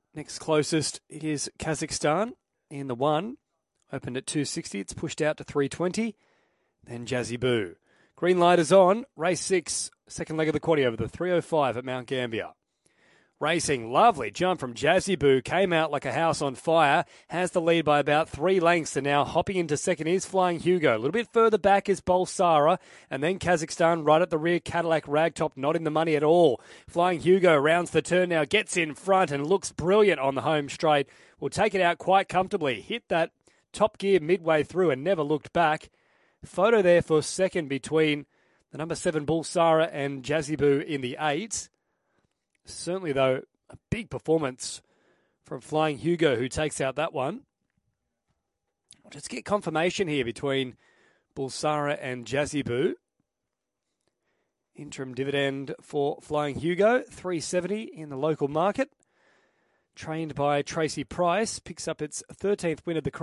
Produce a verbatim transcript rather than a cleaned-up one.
Next closest is Kazakhstan in the one. Opened at two sixty. It's pushed out to three twenty. Then Jazzy Boo. Green light is on. Race six. Second leg of the quaddy over the three oh five at Mount Gambier. Racing, lovely jump from Jazzy Boo, came out like a house on fire, has the lead by about three lengths, and now hopping into second is Flying Hugo. A little bit further back is Bolsara, and then Kazakhstan right at the rear, Cadillac Ragtop not in the money at all. Flying Hugo rounds the turn now, gets in front and looks brilliant on the home straight. Will take it out quite comfortably, hit that top gear midway through and never looked back. Photo there for second between the number seven Bolsara and Jazzy Boo in the eight. Certainly, though, a big performance from Flying Hugo, who takes out that one. I'll just get confirmation here between Bulsara and Jazzy Boo. Interim dividend for Flying Hugo, three seventy in the local market. Trained by Tracy Price, picks up its thirteenth win of the career.